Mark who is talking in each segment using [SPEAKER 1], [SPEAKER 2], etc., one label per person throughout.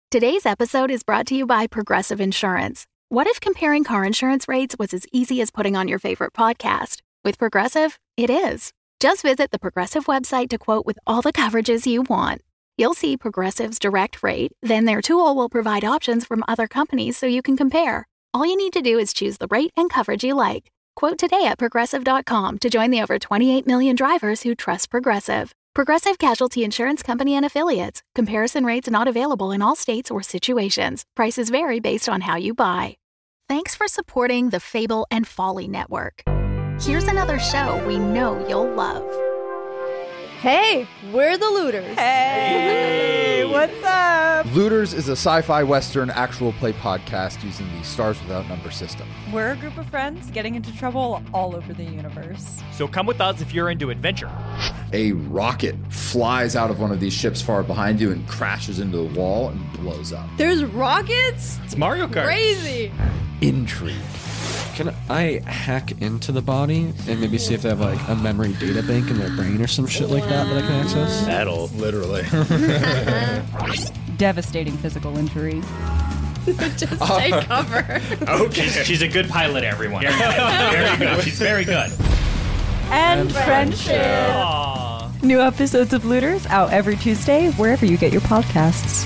[SPEAKER 1] Today's episode is brought to you by Progressive Insurance. What if comparing car insurance rates was as easy as putting on your favorite podcast? With Progressive, it is. Just visit the Progressive website to quote with all the coverages you want. You'll see Progressive's direct rate, then their tool will provide options from other companies so you can compare. All you need to do is choose the rate and coverage you like. Quote today at Progressive.com to join the over 28 million drivers who trust Progressive. Progressive Casualty Insurance Company and Affiliates. Comparison rates not available in all states or situations. Prices vary based on how you buy. Thanks for supporting the Fable and Folly Network. Here's another show we know you'll love.
[SPEAKER 2] Hey, we're the Looters.
[SPEAKER 3] Hey, what's up?
[SPEAKER 4] Looters is a sci-fi western actual play podcast using the Stars Without Number system.
[SPEAKER 3] We're a group of friends getting into trouble all over the universe.
[SPEAKER 5] So come with us if you're into adventure.
[SPEAKER 4] A rocket flies out of one of these ships far behind you and crashes into the wall and blows up.
[SPEAKER 2] There's rockets?
[SPEAKER 5] It's Mario Kart.
[SPEAKER 2] Crazy.
[SPEAKER 4] Intrigue.
[SPEAKER 6] Can I hack into the body and maybe see if they have like a memory data bank in their brain or some shit like that I can access?
[SPEAKER 5] That'll
[SPEAKER 4] Literally.
[SPEAKER 3] Devastating physical injury.
[SPEAKER 2] Just take cover.
[SPEAKER 5] Okay. She's a good pilot, everyone. Very good. She's very good.
[SPEAKER 3] And friendship.
[SPEAKER 5] Aww.
[SPEAKER 3] New episodes of Looters out every Tuesday, wherever you get your podcasts.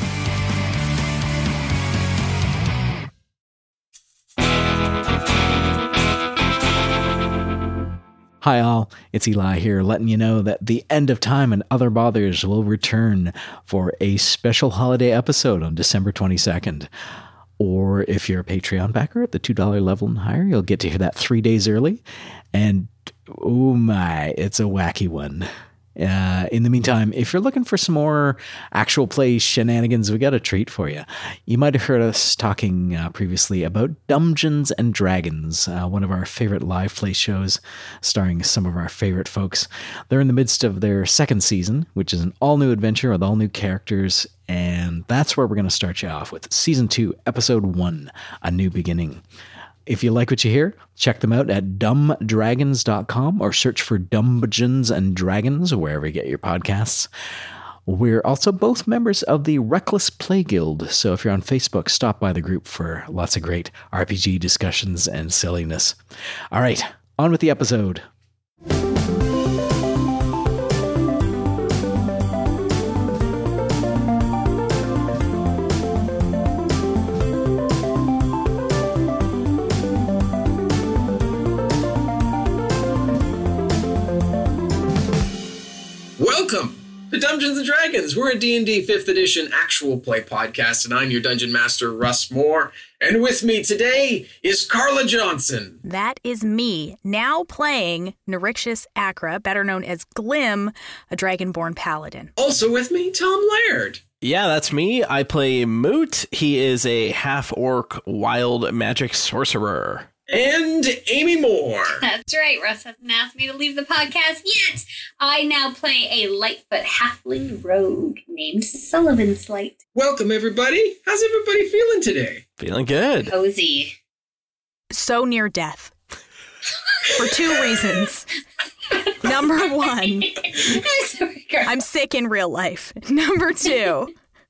[SPEAKER 6] Hi all, it's Eli here letting you know that The End of Time and Other Bothers will return for a special holiday episode on December 22nd. Or if you're a Patreon backer at the $2 level and higher, you'll get to hear that 3 days early. And oh my, it's a wacky one. In the meantime, if you're looking for some more actual play shenanigans, we got a treat for you. You might have heard us talking previously about Dungeons and Dragons, one of our favorite live play shows starring some of our favorite folks. They're in the midst of their second season, which is an all-new adventure with all new characters, and that's where we're going to start you off with Season 2, Episode 1, A New Beginning. If you like what you hear, check them out at dumbdragons.com or search for Dungeons and Dragons wherever you get your podcasts. We're also both members of the Reckless Play Guild, so if you're on Facebook, stop by the group for lots of great RPG discussions and silliness. All right, on with the episode.
[SPEAKER 7] Welcome to Dungeons & Dragons. We're a D&D 5th edition actual play podcast, and I'm your Dungeon Master, Russ Moore. And with me today is Carla Johnson.
[SPEAKER 1] That is me, now playing Neurixious Acra, better known as Glim, a Dragonborn Paladin.
[SPEAKER 7] Also with me, Tom Laird.
[SPEAKER 8] Yeah, that's me. I play Moot. He is a half-orc wild magic sorcerer.
[SPEAKER 7] And Amy Moore.
[SPEAKER 9] That's right. Russ hasn't asked me to leave the podcast yet. I now play a Lightfoot halfling rogue named Sullivan Slight.
[SPEAKER 7] Welcome, everybody. How's everybody feeling today?
[SPEAKER 8] Feeling good.
[SPEAKER 9] Cozy.
[SPEAKER 1] So near death. For two reasons. Number one, I'm sick in real life. Number two,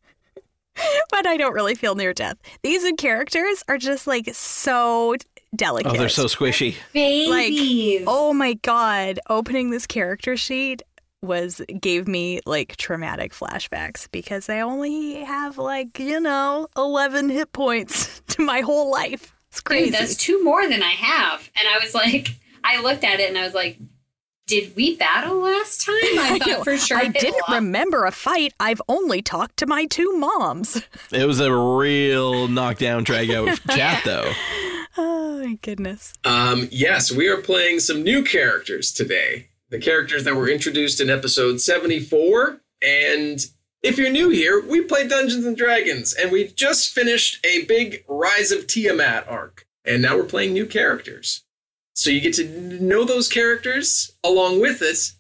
[SPEAKER 1] but I don't really feel near death. These characters are just like so delicate.
[SPEAKER 8] Oh, they're so squishy.
[SPEAKER 9] Babies.
[SPEAKER 1] Like, oh my God, opening this character sheet gave me like traumatic flashbacks because I only have 11 hit points to my whole life. It's crazy.
[SPEAKER 9] Dude, that's two more than I have. And I was like, I looked at it and I was like, did we battle last time? I thought for sure
[SPEAKER 1] I didn't remember a fight. I've only talked to my two moms.
[SPEAKER 8] It was a real knockdown, drag out chat, though.
[SPEAKER 1] Oh, my goodness.
[SPEAKER 7] Yes, we are playing some new characters today. The characters that were introduced in episode 74. And if you're new here, we play Dungeons & Dragons. And we just finished a big Rise of Tiamat arc. And now we're playing new characters. So you get to know those characters along with us,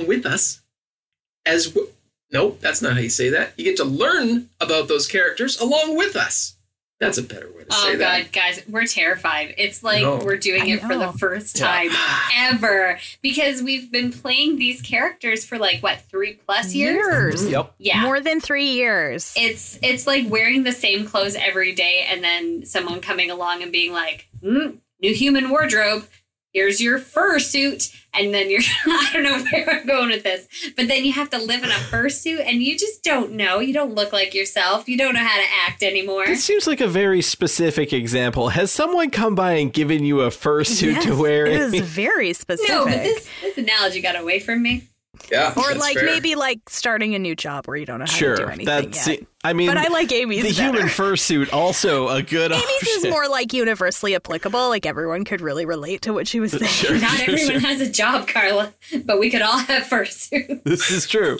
[SPEAKER 7] as nope, that's not how you say that. You get to learn about those characters along with us. That's a better way to
[SPEAKER 9] Oh,
[SPEAKER 7] say that.
[SPEAKER 9] God, guys, we're terrified. It's like
[SPEAKER 7] No.
[SPEAKER 9] we're doing it for the first time ever because we've been playing these characters for like, what, 3+ years?
[SPEAKER 8] Yep.
[SPEAKER 9] Yeah.
[SPEAKER 10] More than 3 years.
[SPEAKER 9] It's like wearing the same clothes every day and then someone coming along and being like, new human wardrobe. Here's your fursuit. And then you're, I don't know where I'm going with this, but then you have to live in a fursuit and you just don't know. You don't look like yourself. You don't know how to act anymore.
[SPEAKER 8] It seems like a very specific example. Has someone come by and given you a fursuit to wear?
[SPEAKER 10] It is very specific.
[SPEAKER 9] No, but this analogy got away from me.
[SPEAKER 7] Yeah.
[SPEAKER 10] Or
[SPEAKER 7] that's
[SPEAKER 10] like
[SPEAKER 7] fair.
[SPEAKER 10] maybe like starting a new job where you don't know how to do anything yet.
[SPEAKER 8] I mean,
[SPEAKER 10] but I like Amy's
[SPEAKER 8] the
[SPEAKER 10] better.
[SPEAKER 8] human fursuit also a good
[SPEAKER 10] Amy's
[SPEAKER 8] option.
[SPEAKER 10] is more like universally applicable. Like everyone could really relate to what she was saying.
[SPEAKER 8] Sure,
[SPEAKER 9] Not everyone has a job, Carla, but we could all have fursuits.
[SPEAKER 8] This is true.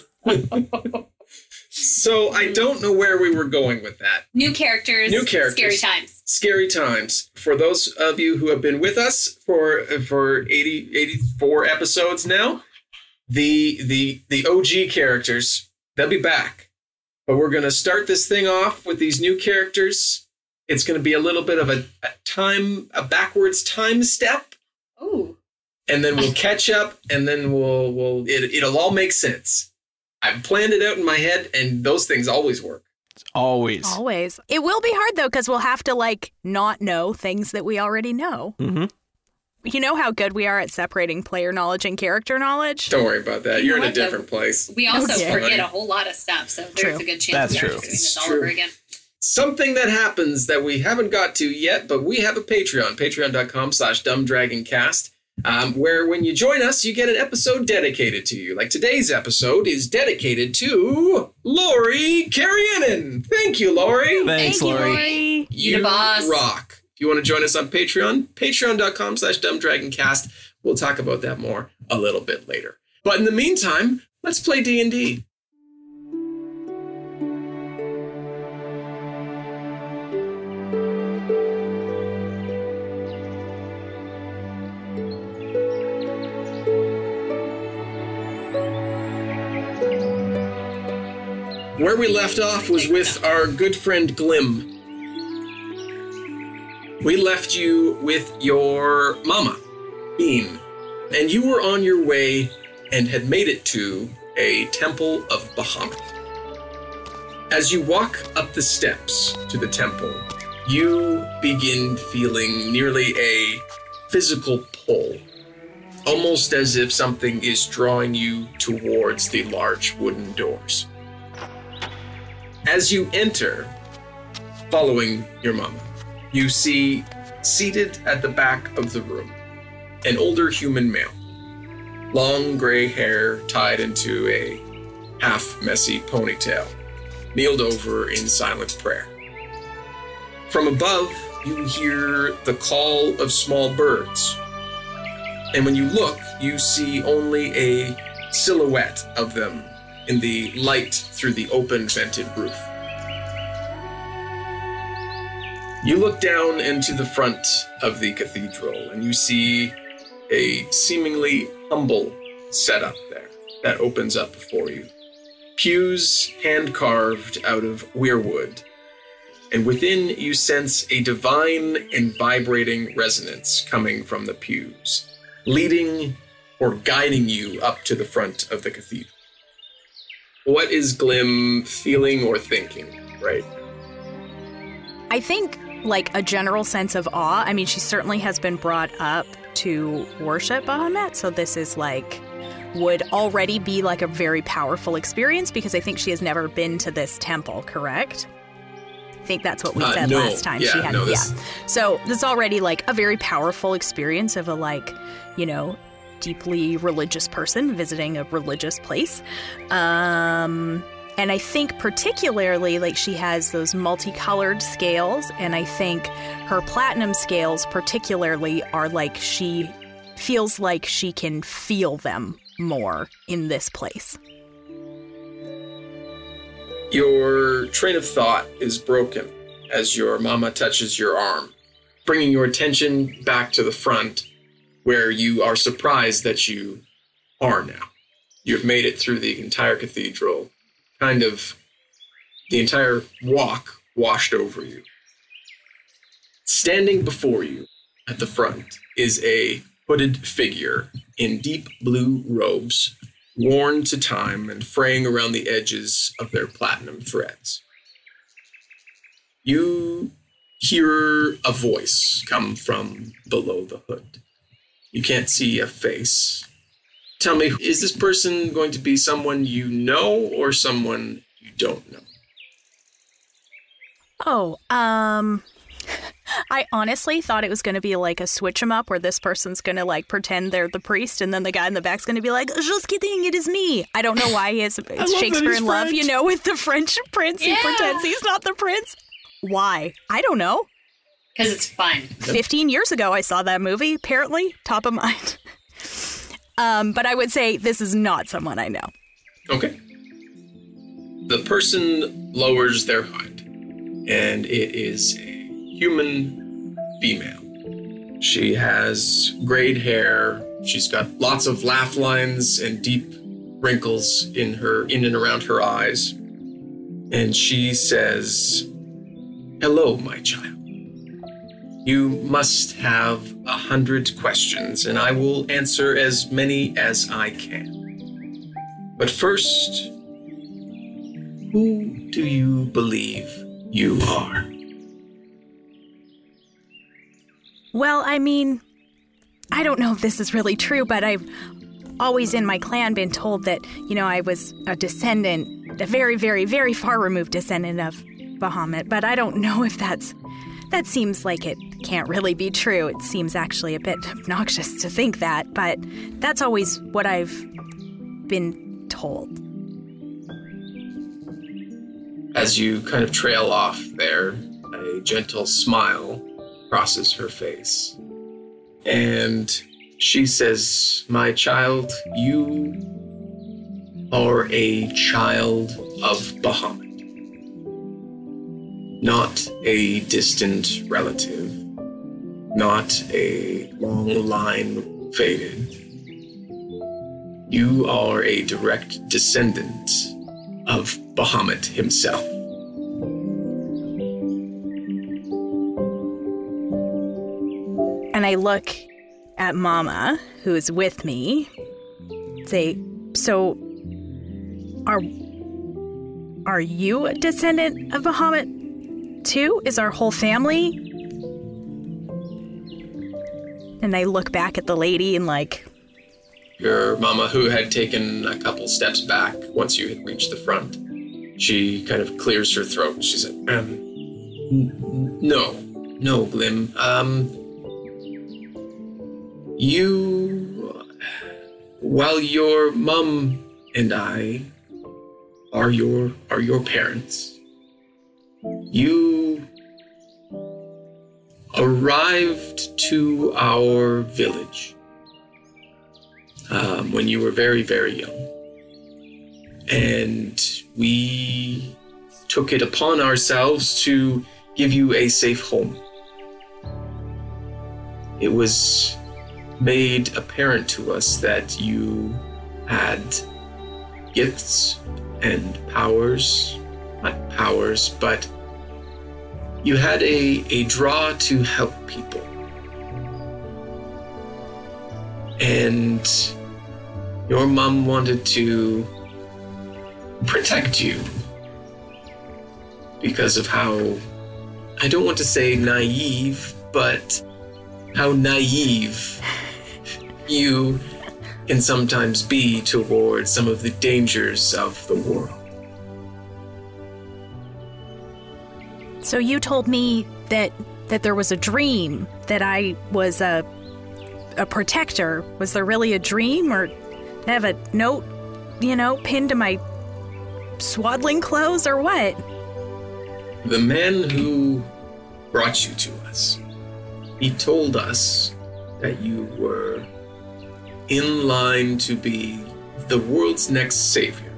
[SPEAKER 7] So I don't know where we were going with that.
[SPEAKER 9] New characters. Scary times.
[SPEAKER 7] Scary times. For those of you who have been with us for 84 episodes now, the OG characters, they'll be back. But we're going to start this thing off with these new characters. It's going to be a little bit of a backwards time step.
[SPEAKER 9] Ooh.
[SPEAKER 7] And then we'll catch up, and then it'll all make sense. I've planned it out in my head, and those things always work.
[SPEAKER 8] Always.
[SPEAKER 10] It will be hard, though, because we'll have to, like, not know things that we already know.
[SPEAKER 8] Mm-hmm.
[SPEAKER 10] You know how good we are at separating player knowledge and character knowledge?
[SPEAKER 7] Don't worry about that.
[SPEAKER 9] You
[SPEAKER 7] You're
[SPEAKER 9] know
[SPEAKER 7] in a
[SPEAKER 9] what, though?
[SPEAKER 7] different place.
[SPEAKER 9] We also
[SPEAKER 10] Okay.
[SPEAKER 9] forget a whole lot of stuff, so there's a good chance
[SPEAKER 8] That's
[SPEAKER 9] we're
[SPEAKER 8] true.
[SPEAKER 9] just doing this
[SPEAKER 7] It's
[SPEAKER 9] all
[SPEAKER 7] true.
[SPEAKER 9] over again.
[SPEAKER 7] Something that happens that we haven't got to yet, but we have a Patreon, patreon.com/dumbdragoncast, where when you join us, you get an episode dedicated to you. Like today's episode is dedicated to Lori Karianen. Thank you, Lori.
[SPEAKER 8] Thanks, Lori.
[SPEAKER 9] You the boss.
[SPEAKER 7] rock. If you want to join us on Patreon, patreon.com/dumbdragoncast. We'll talk about that more a little bit later. But in the meantime, let's play D&D. Where we left off was with our good friend Glim. We left you with your mama, Bean, and you were on your way and had made it to a temple of Bahamut. As you walk up the steps to the temple, you begin feeling nearly a physical pull, almost as if something is drawing you towards the large wooden doors. As you enter, following your mama, you see, seated at the back of the room, an older human male. Long gray hair tied into a half-messy ponytail, kneeled over in silent prayer. From above, you hear the call of small birds. And when you look, you see only a silhouette of them in the light through the open vented roof. You look down into the front of the cathedral and you see a seemingly humble setup there that opens up before you. Pews hand-carved out of weirwood, and within you sense a divine and vibrating resonance coming from the pews, leading or guiding you up to the front of the cathedral. What is Glim feeling or thinking right now?
[SPEAKER 10] I think, like, a general sense of awe. I mean, she certainly has been brought up to worship Bahamut, so this is, like, would already be, like, a very powerful experience because I think she has never been to this temple, correct? I think that's what we said
[SPEAKER 7] no.
[SPEAKER 10] last time.
[SPEAKER 7] Yeah,
[SPEAKER 10] She had,
[SPEAKER 7] no, this-
[SPEAKER 10] So this is already, like, a very powerful experience of a, like, you know, deeply religious person visiting a religious place. And I think particularly, like, she has those multicolored scales, and I think her platinum scales particularly are like she feels like she can feel them more in this place.
[SPEAKER 7] Your train of thought is broken as your mama touches your arm, bringing your attention back to the front, where you are surprised that you are now. You've made it through the entire cathedral, kind of the entire walk washed over you. Standing before you at the front is a hooded figure in deep blue robes, worn to time and fraying around the edges of their platinum threads. You hear a voice come from below the hood. You can't see a face. Tell me, is this person going to be someone you know or someone you don't know?
[SPEAKER 10] Oh, I honestly thought it was going to be like a switch 'em up where this person's going to like pretend they're the priest and then the guy in the back's going to be like, just kidding, it is me. I don't know why it's Shakespeare in Love, you know, with the French prince who pretends he's not the prince. Why? I don't know.
[SPEAKER 9] Because it's fun.
[SPEAKER 10] 15 years ago, I saw that movie, apparently, top of mind. But I would say this is not someone I know.
[SPEAKER 7] Okay. The person lowers their hood, and it is a human female. She has grayed hair. She's got lots of laugh lines and deep wrinkles in and around her eyes. And she says, "Hello, my child. You must have 100 questions, and I will answer as many as I can. But first, who do you believe you are?"
[SPEAKER 10] Well, I mean, I don't know if this is really true, but I've always in my clan been told that, you know, I was a descendant, a very, very, very far removed descendant of Bahamut, but I don't know if that seems like it can't really be true. It seems actually a bit obnoxious to think that, but that's always what I've been told.
[SPEAKER 7] As you kind of trail off there, a gentle smile crosses her face. And she says, "My child, you are a child of Bahamut. Not a distant relative, not a long line faded. You are a direct descendant of Bahamut himself."
[SPEAKER 10] And I look at Mama, who's with me, say, "So, are you a descendant of Bahamut too? Is our whole family?" And I look back at the lady and like...
[SPEAKER 7] Your mama, who had taken a couple steps back once you had reached the front, she kind of clears her throat. She said, No, Glim. While your mum and I are your parents, you arrived to our village when you were very, very young. And we took it upon ourselves to give you a safe home. It was made apparent to us that you had gifts and powers, not powers, but you had a draw to help people. And your mom wanted to protect you because of how, I don't want to say naive, but how naive you can sometimes be towards some of the dangers of the world.
[SPEAKER 10] So you told me that there was a dream, that I was a protector. Was there really a dream, or I have a note, pinned to my swaddling clothes, or what?
[SPEAKER 7] The man who brought you to us, he told us that you were in line to be the world's next savior.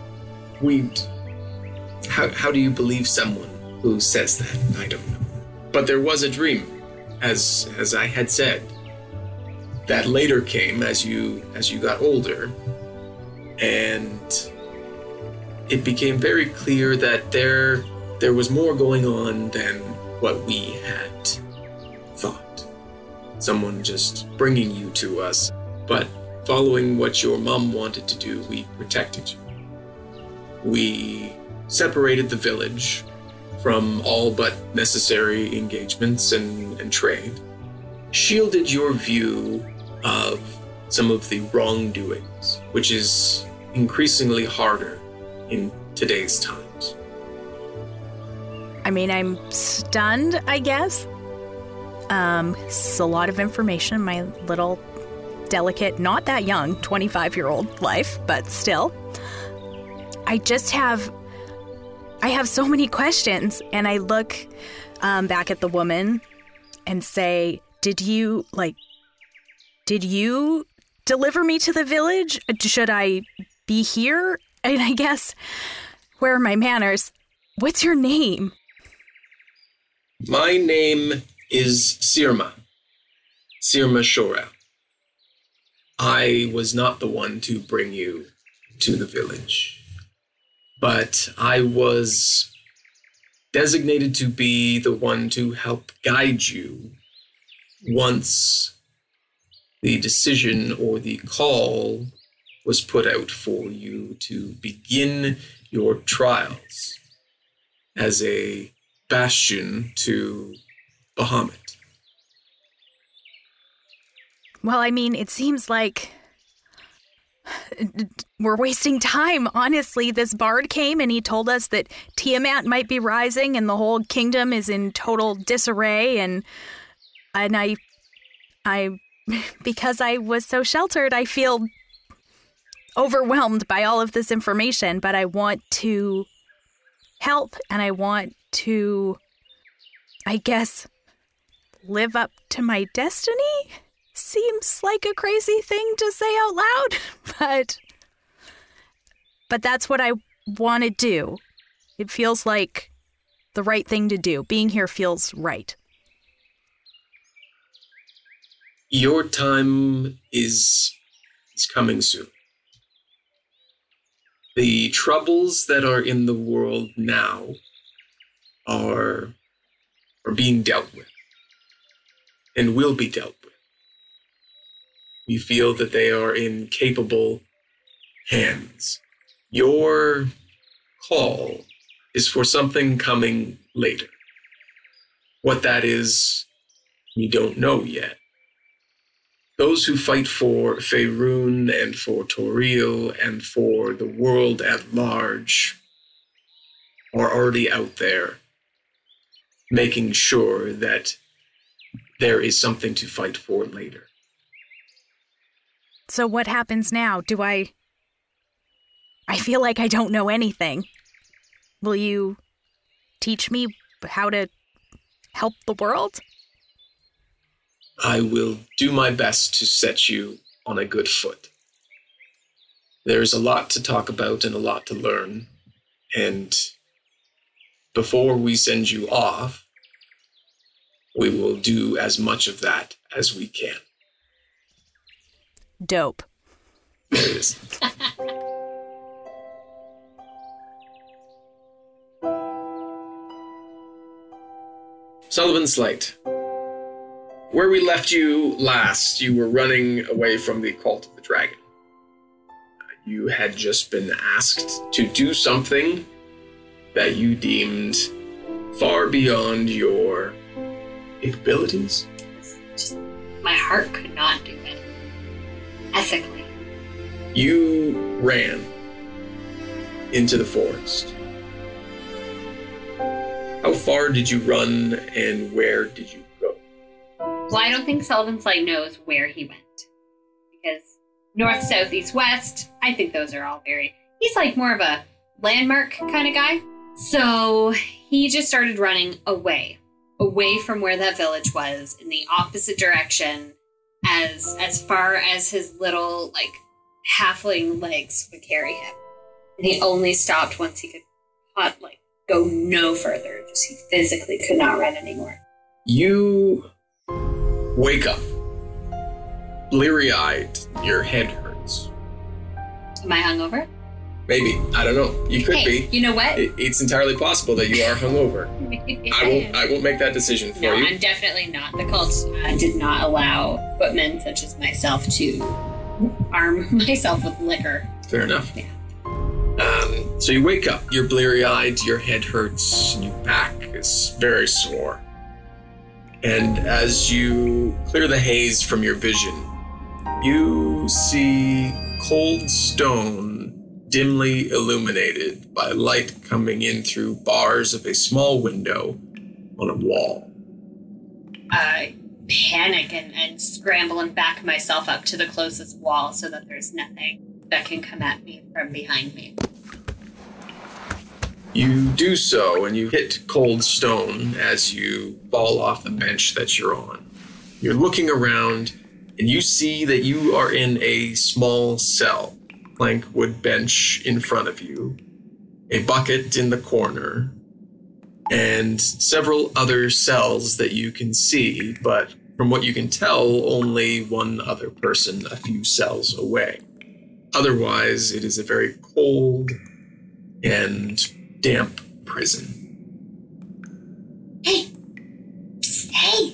[SPEAKER 7] How do you believe someone who says that? I don't know. But there was a dream, as I had said, that later came as you got older, and it became very clear that there was more going on than what we had thought. Someone just bringing you to us, but following what your mom wanted to do, we protected you. We separated the village from all but necessary engagements and trade, shielded your view of some of the wrongdoings, which is increasingly harder in today's times.
[SPEAKER 10] I mean, I'm stunned, I guess. It's a lot of information in my little, delicate, not that young, 25-year-old life, but still. I have so many questions, and I look back at the woman and say, did you deliver me to the village? Should I be here? And I guess, where are my manners? What's your name?
[SPEAKER 7] My name is Sirma Shorel. I was not the one to bring you to the village, but I was designated to be the one to help guide you once the decision or the call was put out for you to begin your trials as a bastion to Bahamut.
[SPEAKER 10] Well, I mean, it seems like we're wasting time, honestly. This bard came and he told us that Tiamat might be rising and the whole kingdom is in total disarray, and I because I was so sheltered, I feel overwhelmed by all of this information, but I want to help and I want to, I guess, live up to my destiny? Seems like a crazy thing to say out loud, but that's what I want to do. It feels like the right thing to do. Being here feels right.
[SPEAKER 7] Your time is coming soon. The troubles that are in the world now are being dealt with and will be dealt with. We feel that they are in capable hands. Your call is for something coming later. What that is, we don't know yet. Those who fight for Faerun and for Toril and for the world at large are already out there, making sure that there is something to fight for later.
[SPEAKER 10] So what happens now? I feel like I don't know anything. Will you teach me how to help the world?
[SPEAKER 7] I will do my best to set you on a good foot. There's a lot to talk about and a lot to learn, and before we send you off, we will do as much of that as we can.
[SPEAKER 10] Dope.
[SPEAKER 7] There it is. Sullivan Slate. Where we left you last, you were running away from the Cult of the Dragon. You had just been asked to do something that you deemed far beyond your capabilities.
[SPEAKER 9] Just, my heart could not do it. Ethically.
[SPEAKER 7] You ran into the forest. How far did you run and where did you go?
[SPEAKER 9] Well, I don't think Sullivan Slate knows where he went. Because north, south, east, west, I think those are all he's like more of a landmark kind of guy. So he just started running away from where that village was, in the opposite direction, as far as his little, halfling legs would carry him. And he only stopped once he could, go no further. Just he physically could not run anymore.
[SPEAKER 7] You wake up, bleary-eyed, your head hurts.
[SPEAKER 9] Am I hungover?
[SPEAKER 7] Maybe. I don't know. You could be.
[SPEAKER 9] You know what?
[SPEAKER 7] It's entirely possible that you are hungover. I won't make that decision for you.
[SPEAKER 9] No, I'm definitely not. The cult did not allow footmen such as myself to arm myself with liquor.
[SPEAKER 7] Fair enough.
[SPEAKER 9] Yeah.
[SPEAKER 7] So you wake up. You're bleary-eyed. Your head hurts. And your back is very sore. And as you clear the haze from your vision, you see cold stone dimly illuminated by light coming in through bars of a small window on a wall.
[SPEAKER 9] I panic and scramble and back myself up to the closest wall so that there's nothing that can come at me from behind me.
[SPEAKER 7] You do so, and you hit cold stone as you fall off the bench that you're on. You're looking around, and you see that you are in a small cell. Plank wood bench in front of you, a bucket in the corner, and several other cells that you can see, but from what you can tell, only one other person a few cells away. Otherwise, it is a very cold and damp prison.
[SPEAKER 9] Hey! Psst, hey!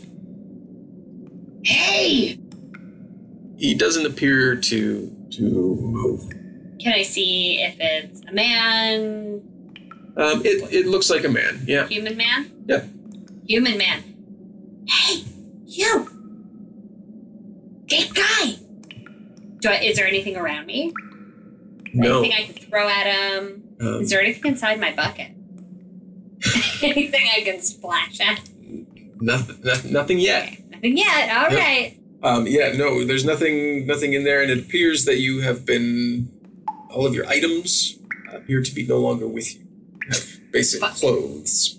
[SPEAKER 9] Hey!
[SPEAKER 7] He doesn't appear to move.
[SPEAKER 9] Can I see if it's a man?
[SPEAKER 7] It looks like a man, yeah.
[SPEAKER 9] Human man?
[SPEAKER 7] Yep.
[SPEAKER 9] Human man. Hey, you! Big guy! Is there anything around me?
[SPEAKER 7] No.
[SPEAKER 9] Anything I can throw at him? Is there anything inside my bucket? Anything I can splash at?
[SPEAKER 7] Nothing yet.
[SPEAKER 9] Okay. Nothing yet, all right.
[SPEAKER 7] No, there's nothing in there, and it appears that you have been... All of your items appear to be no longer with you. You have basic clothes.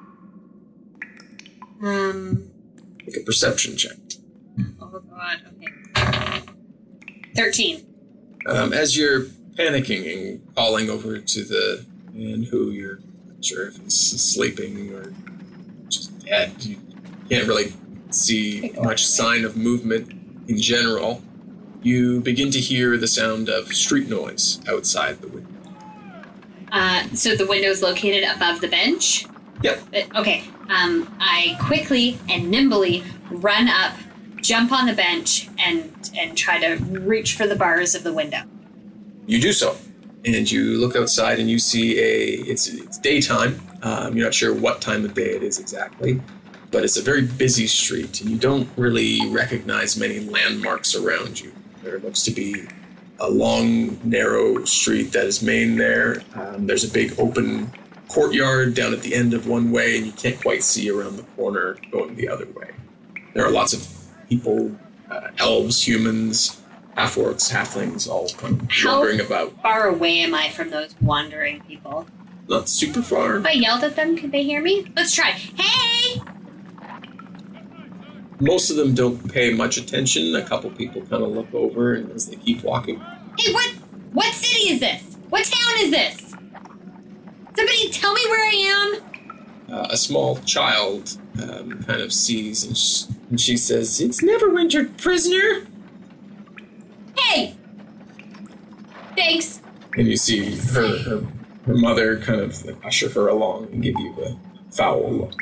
[SPEAKER 7] Make a perception check.
[SPEAKER 9] Oh, God, okay. 13.
[SPEAKER 7] As you're panicking and calling over to the man who you're not sure if he's sleeping or just dead, you can't really see much sign of movement in general. You begin to hear the sound of street noise outside the window.
[SPEAKER 9] So the window's located above the bench?
[SPEAKER 7] Yep.
[SPEAKER 9] Okay. I quickly and nimbly run up, jump on the bench, and try to reach for the bars of the window.
[SPEAKER 7] You do so, and you look outside and you see it's daytime. You're not sure what time of day it is exactly, but it's a very busy street, and you don't really recognize many landmarks around you. There looks to be a long, narrow street that is main there. There's a big open courtyard down at the end of one way, and you can't quite see around the corner going the other way. There are lots of people, elves, humans, half-orcs, halflings, all kind of wandering about.
[SPEAKER 9] How far away am I from those wandering people?
[SPEAKER 7] Not super far.
[SPEAKER 9] If I yelled at them, could they hear me? Let's try. Hey!
[SPEAKER 7] Most of them don't pay much attention. A couple people kind of look over, and as they keep walking.
[SPEAKER 9] Hey, what city is this? What town is this? Somebody tell me where I am.
[SPEAKER 7] A small child kind of sees, and she says, "It's Neverwinter, prisoner."
[SPEAKER 9] Hey! Thanks.
[SPEAKER 7] And you see her mother kind of usher her along and give you a foul look.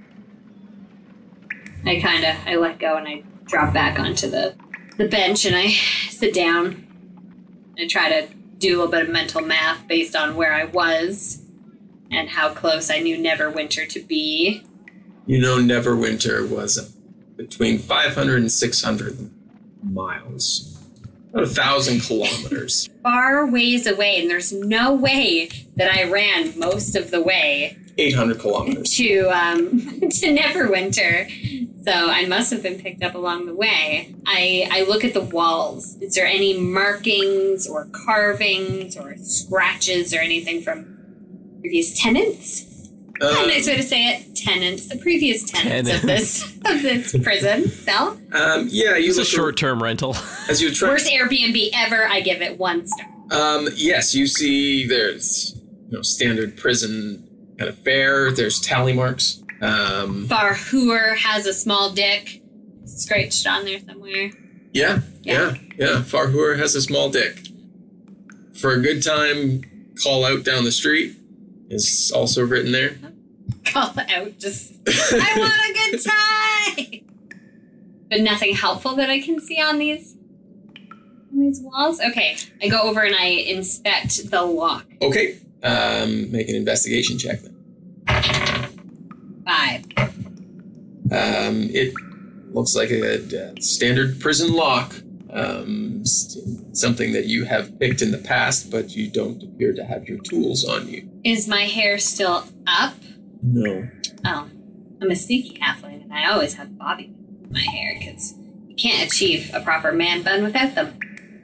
[SPEAKER 9] I let go and I drop back onto the bench and I sit down. I try to do a little bit of mental math based on where I was and how close I knew Neverwinter to be.
[SPEAKER 7] You know, Neverwinter was between 500 and 600 miles. About 1,000 kilometers.
[SPEAKER 9] Far ways away, and there's no way that I ran most of the way
[SPEAKER 7] 800 kilometers
[SPEAKER 9] to Neverwinter. So I must have been picked up along the way. I look at the walls. Is there any markings or carvings or scratches or anything from previous tenants? A nice way to say it. Tenants. The previous tenants of this prison cell.
[SPEAKER 7] Yeah,
[SPEAKER 8] it's a short-term rental.
[SPEAKER 7] As you
[SPEAKER 9] worst Airbnb ever. I give it 1 star.
[SPEAKER 7] Yes, you see. There's standard prison kind of fare. There's tally marks.
[SPEAKER 9] Farhur has a small dick scratched on there somewhere.
[SPEAKER 7] Yeah. Farhur has a small dick. For a good time, call out down the street is also written there.
[SPEAKER 9] Call out, just, I want a good time! But nothing helpful that I can see on these walls? Okay, I go over and I inspect the lock.
[SPEAKER 7] Okay, make an investigation check then.
[SPEAKER 9] 5.
[SPEAKER 7] It looks like a standard prison lock. Something that you have picked in the past, but you don't appear to have your tools on you.
[SPEAKER 9] Is my hair still up?
[SPEAKER 7] No.
[SPEAKER 9] Oh, I'm a sneaky halfling, and I always have bobby pins in my hair, because you can't achieve a proper man bun without them.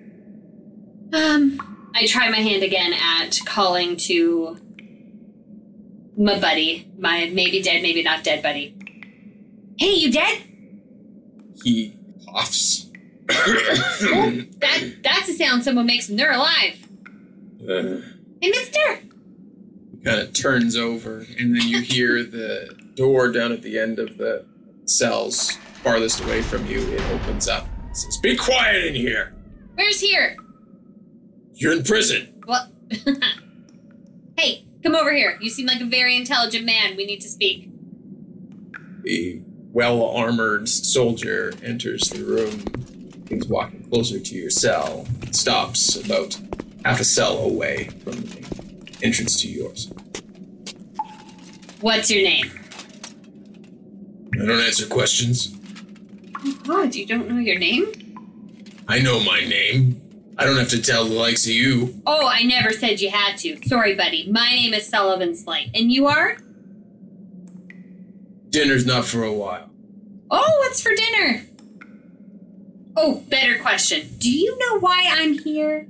[SPEAKER 9] I try my hand again at calling to my buddy, my maybe dead, maybe not dead buddy. Hey, you dead?
[SPEAKER 7] He coughs.
[SPEAKER 9] Oh, that's a sound someone makes when they're alive. Hey, mister!
[SPEAKER 7] He kind of turns over, and then you hear the door down at the end of the cells farthest away from you. It opens up. It says, "Be quiet in here."
[SPEAKER 9] Where's here?
[SPEAKER 7] You're in prison.
[SPEAKER 9] What? Hey, come over here. You seem like a very intelligent man. We need to speak.
[SPEAKER 7] The well-armored soldier enters the room. He's walking closer to your cell. Stops about half a cell away from the entrance to yours.
[SPEAKER 9] What's your name?
[SPEAKER 7] I don't answer questions.
[SPEAKER 9] Oh God, you don't know your name?
[SPEAKER 7] I know my name. I don't have to tell the likes of you.
[SPEAKER 9] Oh, I never said you had to. Sorry, buddy. My name is Sullivan Slight. And you are?
[SPEAKER 7] Dinner's not for a while.
[SPEAKER 9] Oh, what's for dinner? Oh, better question. Do you know why I'm here?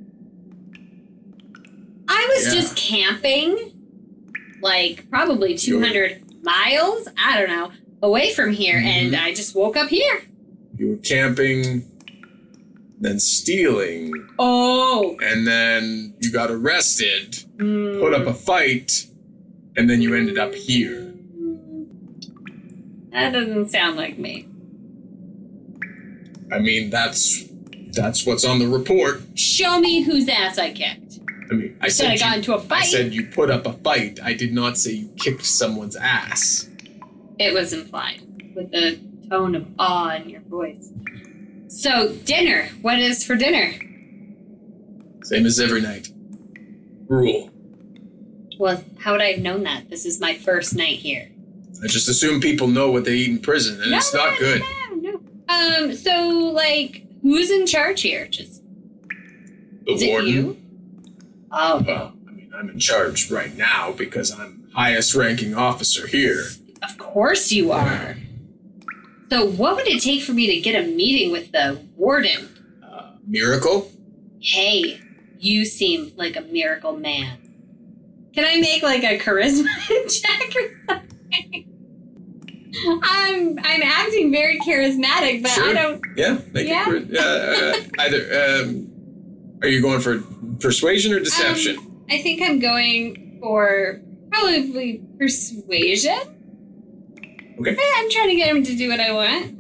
[SPEAKER 9] I was just camping, like probably 200 miles, I don't know, away from here, and I just woke up here.
[SPEAKER 7] You were camping, then stealing.
[SPEAKER 9] Oh.
[SPEAKER 7] And then you got arrested, put up a fight, and then you ended up here.
[SPEAKER 9] That doesn't sound like me.
[SPEAKER 7] I mean, that's what's on the report.
[SPEAKER 9] Show me whose ass I kicked.
[SPEAKER 7] I mean, I
[SPEAKER 9] said I got into a fight.
[SPEAKER 7] I said you put up a fight. I did not say you kicked someone's ass.
[SPEAKER 9] It was implied with the tone of awe in your voice. So, dinner. What is for dinner?
[SPEAKER 7] Same as every night. Rule.
[SPEAKER 9] Well, how would I have known that? This is my first night here.
[SPEAKER 7] I just assume people know what they eat in prison, and it's not good.
[SPEAKER 9] No. So, like, who's in charge here? Just
[SPEAKER 7] The warden.
[SPEAKER 9] It you? Oh.
[SPEAKER 7] Well, I mean, I'm in charge right now because I'm highest ranking officer here.
[SPEAKER 9] Of course you are. So what would it take for me to get a meeting with the warden?
[SPEAKER 7] Miracle?
[SPEAKER 9] Hey, you seem like a miracle man. Can I make like a charisma check or something? I'm acting very charismatic, but
[SPEAKER 7] sure.
[SPEAKER 9] I don't.
[SPEAKER 7] Yeah, make it. Either. Are you going for persuasion or deception?
[SPEAKER 9] I think I'm going for probably persuasion.
[SPEAKER 7] Okay.
[SPEAKER 9] I'm trying to get him to do what I want.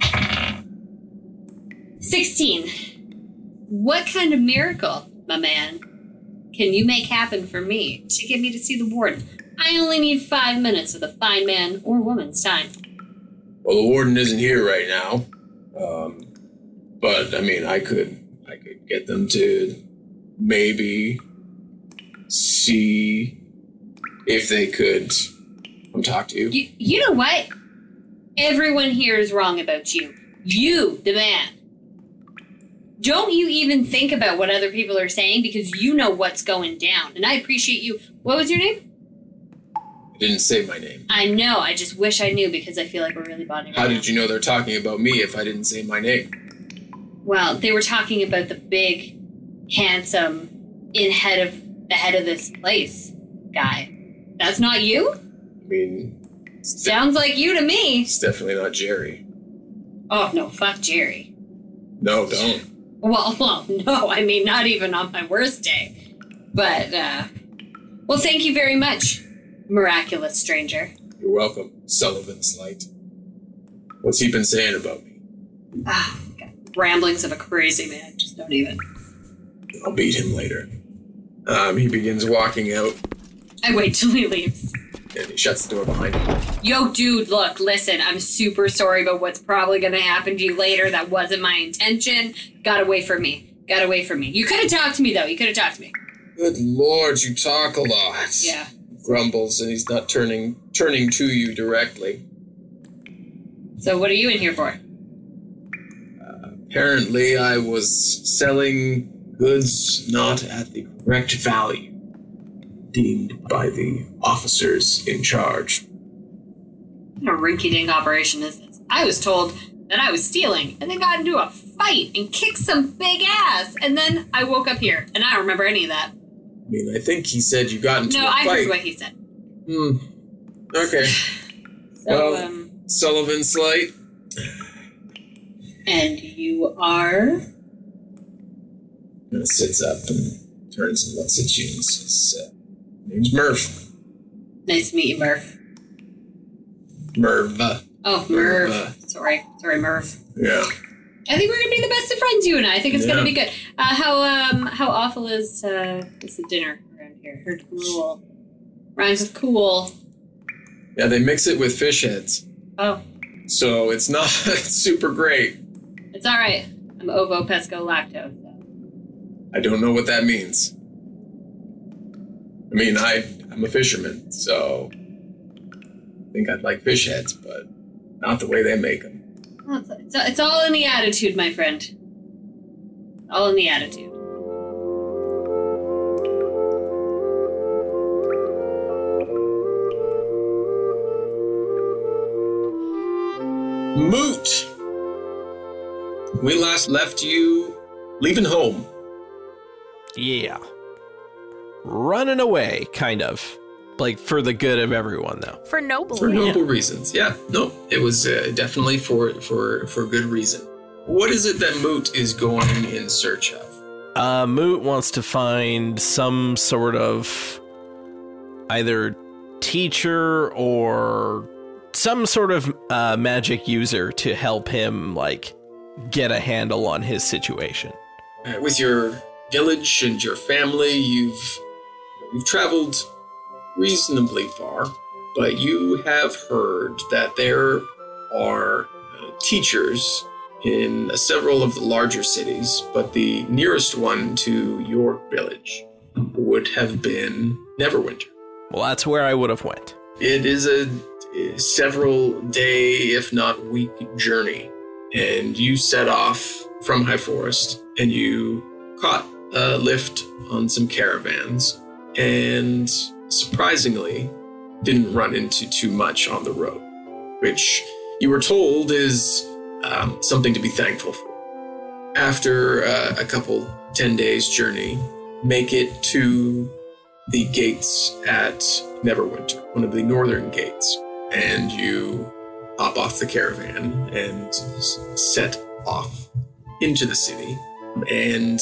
[SPEAKER 9] 16. What kind of miracle, my man, can you make happen for me to get me to see the warden? I only need 5 minutes of the fine man or woman's time.
[SPEAKER 7] Well, the warden isn't here right now. But I mean, I could get them to maybe see if they could come talk to you.
[SPEAKER 9] You know what? Everyone here is wrong about you. You, the man. Don't you even think about what other people are saying because you know what's going down. And I appreciate you. What was your name?
[SPEAKER 7] I didn't say my name.
[SPEAKER 9] I know. I just wish I knew because I feel like we're really bonding right
[SPEAKER 7] How
[SPEAKER 9] now.
[SPEAKER 7] did you know they're talking about me if I didn't say my name?
[SPEAKER 9] Well, they were talking about the big, handsome, the head of this place guy. That's not you?
[SPEAKER 7] I mean...
[SPEAKER 9] Sounds like you to me.
[SPEAKER 7] It's definitely not Jerry.
[SPEAKER 9] Oh, no, fuck Jerry.
[SPEAKER 7] No, don't.
[SPEAKER 9] Well, no, I mean, not even on my worst day. But, well, thank you very much, miraculous stranger.
[SPEAKER 7] You're welcome, Sullivan Slight. What's he been saying about me?
[SPEAKER 9] Ah, God. Ramblings of a crazy man. Just don't even.
[SPEAKER 7] I'll beat him later. He begins walking out,
[SPEAKER 9] I wait till he leaves.
[SPEAKER 7] and he shuts the door behind him.
[SPEAKER 9] Yo, dude, look, listen, I'm super sorry about what's probably going to happen to you later. That wasn't my intention. Got away from me. You could have talked to me, though.
[SPEAKER 7] Good Lord, you talk a lot.
[SPEAKER 9] Yeah.
[SPEAKER 7] Grumbles, and he's not turning to you directly.
[SPEAKER 9] So what are you in here for?
[SPEAKER 7] Apparently, I was selling goods not at the correct value, deemed by the officers in charge.
[SPEAKER 9] What a rinky-dink operation is this? I was told that I was stealing, and then got into a fight and kicked some big ass, and then I woke up here, and I don't remember any of that.
[SPEAKER 7] I mean, I think he said you got into a fight.
[SPEAKER 9] No, I heard what he said.
[SPEAKER 7] Okay.
[SPEAKER 9] So,
[SPEAKER 7] Sullivan Slight.
[SPEAKER 9] And you are?
[SPEAKER 7] Sits up and turns and looks at you and says, name's Murph.
[SPEAKER 9] Nice to meet you, Murph.
[SPEAKER 7] Merv.
[SPEAKER 9] Oh, Merv. Sorry, Merv.
[SPEAKER 7] Yeah.
[SPEAKER 9] I think we're gonna be the best of friends, you and I. I think it's gonna be good. How awful is the dinner around here? Heard cool. Rhymes with cool.
[SPEAKER 7] Yeah, they mix it with fish heads.
[SPEAKER 9] Oh.
[SPEAKER 7] So it's not super great.
[SPEAKER 9] It's all right. I'm ovo pesco lacto. So.
[SPEAKER 7] I don't know what that means. I mean, I'm a fisherman, so I think I'd like fish heads, but not the way they make them.
[SPEAKER 9] Well, it's all in the attitude, my friend. All in the attitude.
[SPEAKER 7] Moot! We last left you leaving home.
[SPEAKER 8] Yeah. Running away, kind of. Like, for the good of everyone, though.
[SPEAKER 10] For noble
[SPEAKER 7] reasons. Yeah, no, it was definitely for good reason. What is it that Moot is going in search of?
[SPEAKER 8] Moot wants to find some sort of either teacher or some sort of magic user to help him, like, get a handle on his situation.
[SPEAKER 7] With your village and your family, you've traveled reasonably far, but you have heard that there are teachers in several of the larger cities, but the nearest one to your village would have been Neverwinter.
[SPEAKER 8] Well, that's where I would have went.
[SPEAKER 7] It is a several day, if not week journey, and you set off from High Forest, and you caught a lift on some caravans, and surprisingly didn't run into too much on the road, which you were told is something to be thankful for. After a couple 10 days journey, make it to the gates at Neverwinter, one of the northern gates, and you hop off the caravan and set off into the city. And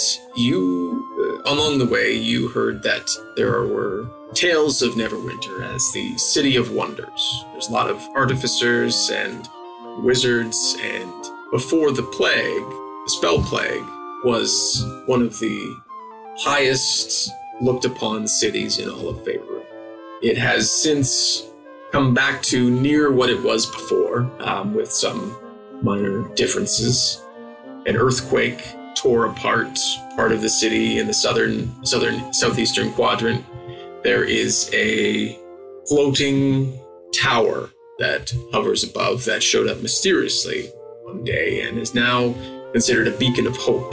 [SPEAKER 7] you, along the way, you heard that there were tales of Neverwinter as the city of wonders. There's a lot of artificers and wizards, and before the plague, the spell plague was one of the highest looked upon cities in all of Faerûn. It has since come back to near what it was before, with some minor differences. An earthquake tore apart part of the city in the southeastern quadrant. There is a floating tower that hovers above that showed up mysteriously one day and is now considered a beacon of hope.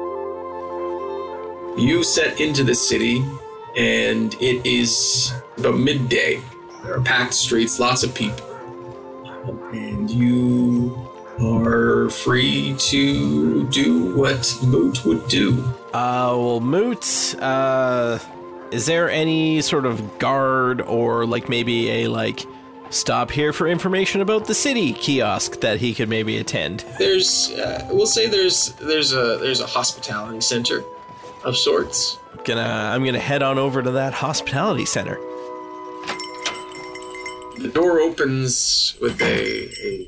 [SPEAKER 7] You set into the city, and it is about midday. There are packed streets, lots of people, and you are free to do what Moot would do.
[SPEAKER 8] Well, Moot, is there any sort of guard or like maybe a like stop here for information about the city kiosk that he could maybe attend?
[SPEAKER 7] There's, we'll say there's a hospitality center of sorts.
[SPEAKER 8] I'm gonna head on over to that hospitality center.
[SPEAKER 7] The door opens with a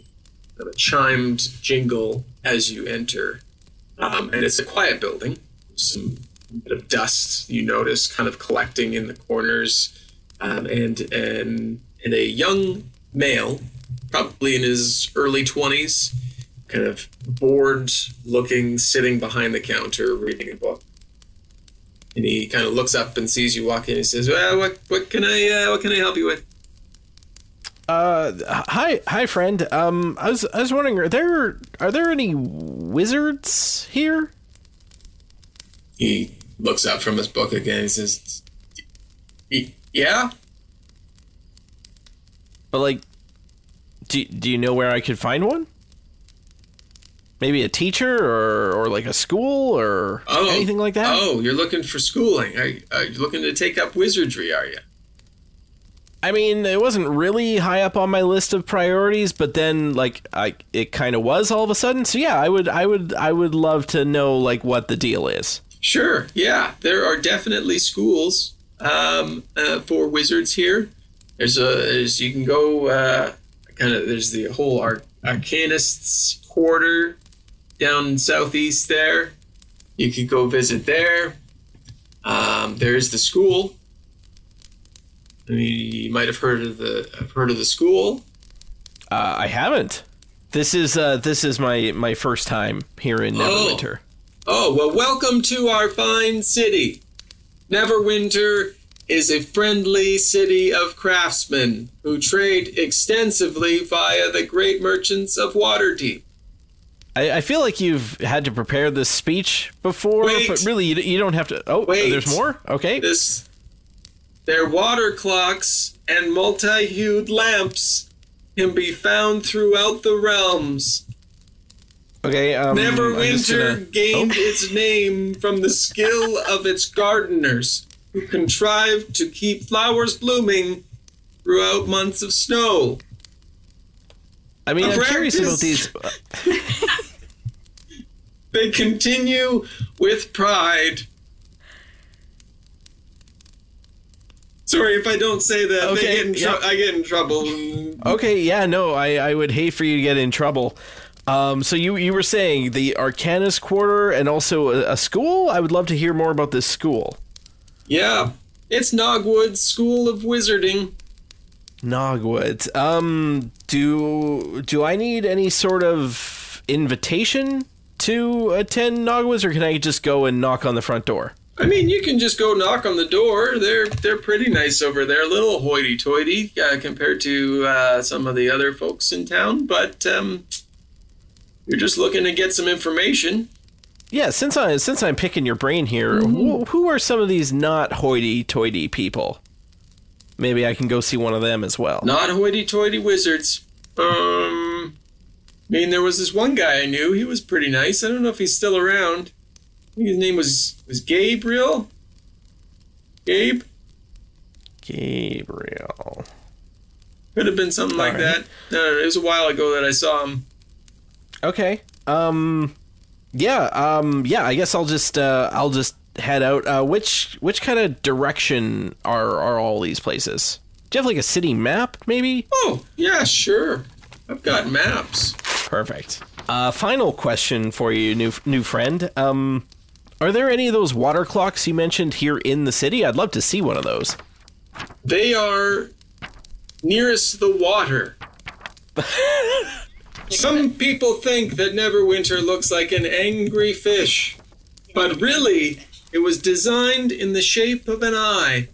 [SPEAKER 7] chimed jingle as you enter, and it's a quiet building. Some bit of dust you notice kind of collecting in the corners, and a young male, probably in his early 20s, kind of bored looking, sitting behind the counter reading a book. And he kind of looks up and sees you walk in. He says, "Well, what can I help you with?"
[SPEAKER 8] Hi, friend. I was wondering, are there any wizards here?
[SPEAKER 7] He looks up from his book again. He says, "Yeah."
[SPEAKER 8] But like, do you know where I could find one? Maybe a teacher or like a school or anything like that?
[SPEAKER 7] Oh, you're looking for schooling. Are you looking to take up wizardry, are you?
[SPEAKER 8] I mean, it wasn't really high up on my list of priorities, but then it kind of was all of a sudden. So yeah, I would love to know like what the deal is.
[SPEAKER 7] Sure. Yeah, there are definitely schools for wizards here. There's you can go there's the whole Arcanists quarter down southeast there. You could go visit there. There's the school. I mean, you might have heard of the school.
[SPEAKER 8] I haven't. This is my first time here in Neverwinter.
[SPEAKER 7] Oh, well, welcome to our fine city. Neverwinter is a friendly city of craftsmen who trade extensively via the great merchants of Waterdeep.
[SPEAKER 8] I feel like you've had to prepare this speech before, but really you don't have to. Oh,
[SPEAKER 7] wait.
[SPEAKER 8] There's more? Okay.
[SPEAKER 7] Their water clocks and multi-hued lamps can be found throughout the realms.
[SPEAKER 8] Okay,
[SPEAKER 7] Neverwinter gained its name from the skill of its gardeners, who contrived to keep flowers blooming throughout months of snow.
[SPEAKER 8] I mean, I'm curious about these.
[SPEAKER 7] They continue with pride. Sorry if I don't say that.
[SPEAKER 8] Okay,
[SPEAKER 7] I get in trouble.
[SPEAKER 8] Okay, yeah, no, I would hate for you to get in trouble. So you were saying the Arcanist Quarter and also a school? I would love to hear more about this school.
[SPEAKER 7] Yeah, it's Nogwood School of Wizarding.
[SPEAKER 8] Nogwood. Do I need any sort of invitation to attend Nogwoods, or can I just go and knock on the front door?
[SPEAKER 7] I mean, you can just go knock on the door. They're pretty nice over there. A little hoity-toity compared to some of the other folks in town, but you're just looking to get some information.
[SPEAKER 8] Yeah, since I'm picking your brain here, who are some of these not hoity-toity people? Maybe I can go see one of them as well.
[SPEAKER 7] Not hoity-toity wizards. I mean, there was this one guy I knew. He was pretty nice. I don't know if he's still around. I think his name was Gabriel? Gabe?
[SPEAKER 8] Gabriel.
[SPEAKER 7] Could have been something like that. No, it was a while ago that I saw him.
[SPEAKER 8] Okay. Yeah, I guess I'll just head out. Which kind of direction are all these places? Do you have like a city map, maybe?
[SPEAKER 7] Oh, yeah, sure. I've got maps.
[SPEAKER 8] Perfect. Final question for you, new friend. Are there any of those water clocks you mentioned here in the city? I'd love to see one of those.
[SPEAKER 7] They are nearest the water. Some people think that Neverwinter looks like an angry fish, but really, it was designed in the shape of an eye.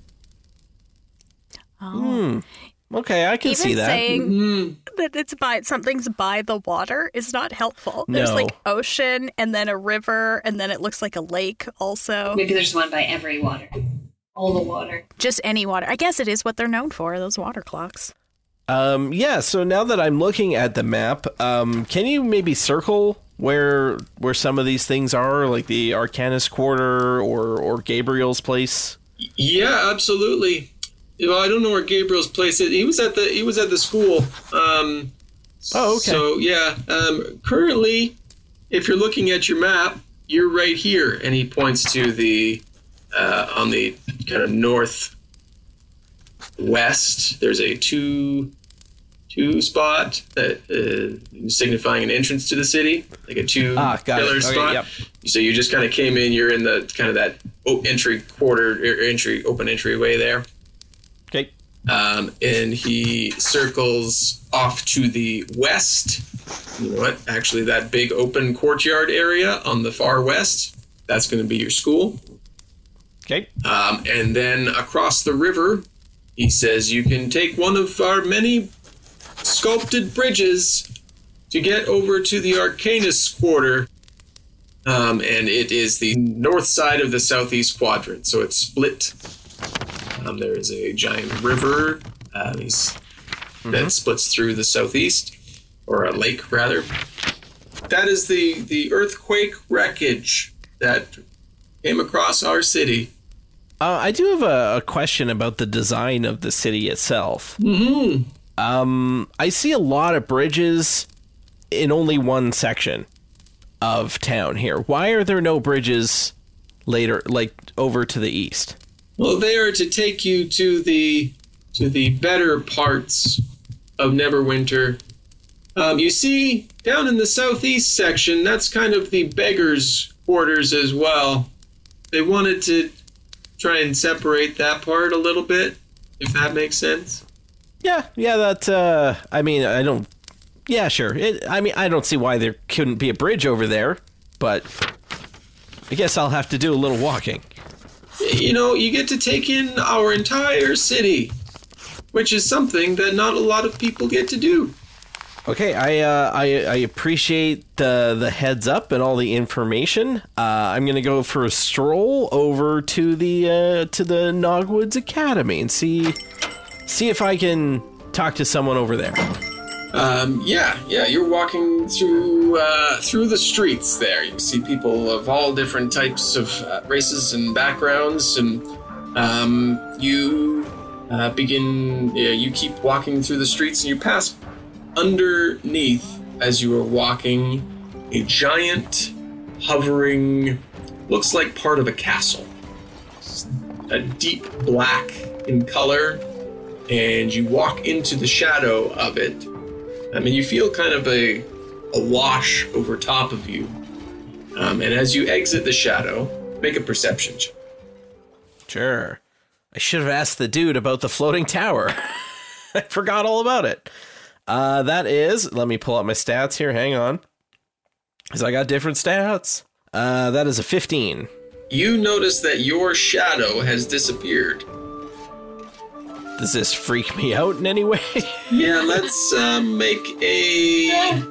[SPEAKER 10] Oh.
[SPEAKER 8] Okay, I can see that.
[SPEAKER 10] Saying that something's by the water is not helpful.
[SPEAKER 8] No.
[SPEAKER 10] There's like ocean and then a river and then it looks like a lake also.
[SPEAKER 9] Maybe there's one by every water. All the water.
[SPEAKER 10] Just any water. I guess it is what they're known for, those water clocks.
[SPEAKER 8] Yeah, so now that I'm looking at the map, can you maybe circle where some of these things are, like the Arcanist Quarter or Gabriel's place?
[SPEAKER 7] Yeah, absolutely. Well, I don't know where Gabriel's place is. He was at the school.
[SPEAKER 8] Oh, okay.
[SPEAKER 7] So yeah, currently, if you're looking at your map, you're right here, and he points to the on the kind of northwest. There's a 2 spot that signifying an entrance to the city, like a two pillar spot. Yep. So you just kind of came in. You're in the kind of that open entryway there.
[SPEAKER 8] Okay.
[SPEAKER 7] And he circles off to the west. You know what? Actually, that big open courtyard area on the far west, that's going to be your school.
[SPEAKER 8] Okay.
[SPEAKER 7] And then across the river, he says you can take one of our many sculpted bridges to get over to the Arcanus Quarter. And it is the north side of the southeast quadrant, so it's split. There is a giant river that splits through the southeast, or a lake, rather. That is the earthquake wreckage that came across our city.
[SPEAKER 8] I do have a question about the design of the city itself.
[SPEAKER 7] Mm-hmm.
[SPEAKER 8] I see a lot of bridges in only one section of town here. Why are there no bridges later, like over to the east?
[SPEAKER 7] Well, they are to take you to the better parts of Neverwinter. You see, down in the southeast section, that's kind of the beggars' quarters as well. They wanted to try and separate that part a little bit, if that makes sense.
[SPEAKER 8] Yeah, that, I mean, I don't, yeah, sure. I don't see why there couldn't be a bridge over there, but I guess I'll have to do a little walking.
[SPEAKER 7] You know, you get to take in our entire city, which is something that not a lot of people get to do.
[SPEAKER 8] Okay, I appreciate the heads up and all the information. I'm gonna go for a stroll over to the Nogwoods Academy and see if I can talk to someone over there.
[SPEAKER 7] Yeah. You're walking through the streets there. You see people of all different types of races and backgrounds, and you keep walking through the streets, and you pass underneath, as you are walking, a giant, hovering, looks like part of a castle. It's a deep black in color, and you walk into the shadow of it. I mean, you feel kind of a wash over top of you. And as you exit the shadow, make a perception check.
[SPEAKER 8] Sure. I should have asked the dude about the floating tower. I forgot all about it. That is, let me pull up my stats here. Hang on. Because I got different stats. That is a 15.
[SPEAKER 7] You notice that your shadow has disappeared.
[SPEAKER 8] Does this freak me out in any way?
[SPEAKER 7] Yeah, let's make a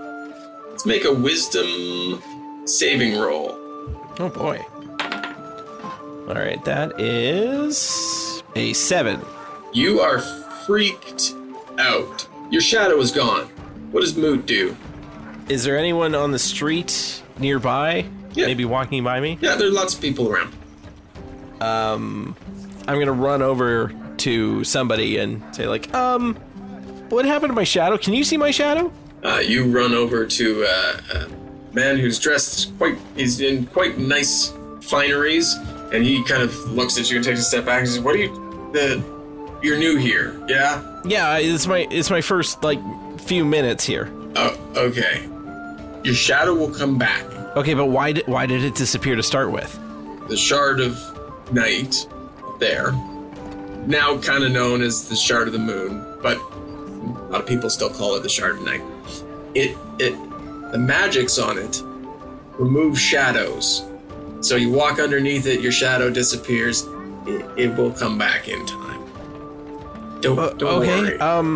[SPEAKER 7] wisdom saving roll.
[SPEAKER 8] Oh boy. All right, that is a 7.
[SPEAKER 7] You are freaked out. Your shadow is gone. What does Moot do?
[SPEAKER 8] Is there anyone on the street nearby?
[SPEAKER 7] Yeah.
[SPEAKER 8] Maybe walking by me?
[SPEAKER 7] Yeah, there's lots of people around.
[SPEAKER 8] I'm gonna run over to somebody and say, like, what happened to my shadow? Can you see my shadow?
[SPEAKER 7] You run over to a man who's dressed he's in quite nice fineries, and he kind of looks at you and takes a step back and says, you're new here, yeah?
[SPEAKER 8] Yeah, it's my first, few minutes here.
[SPEAKER 7] Oh, okay. Your shadow will come back.
[SPEAKER 8] Okay, but why did it disappear to start with?
[SPEAKER 7] The Shard of Night there, now kind of known as the Shard of the Moon, but a lot of people still call it the Shard of Night. The magics on it remove shadows. So you walk underneath it, your shadow disappears. It will come back in time. Don't worry.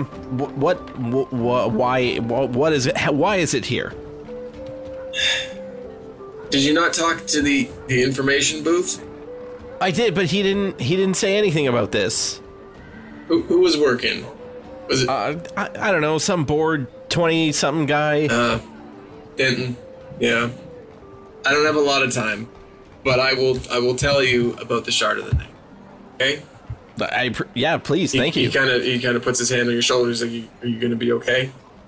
[SPEAKER 8] What is it? Why is it here?
[SPEAKER 7] Did you not talk to the information booth?
[SPEAKER 8] I did, but he didn't say anything about this.
[SPEAKER 7] Who was working? Was it?
[SPEAKER 8] I don't know, some bored 20-something guy.
[SPEAKER 7] Denton. Yeah. I don't have a lot of time, but I will tell you about the Shard of the Night. Okay?
[SPEAKER 8] Yeah, please, thank you.
[SPEAKER 7] He kind of puts his hand on your shoulder. He's like, "Are you going to be okay?"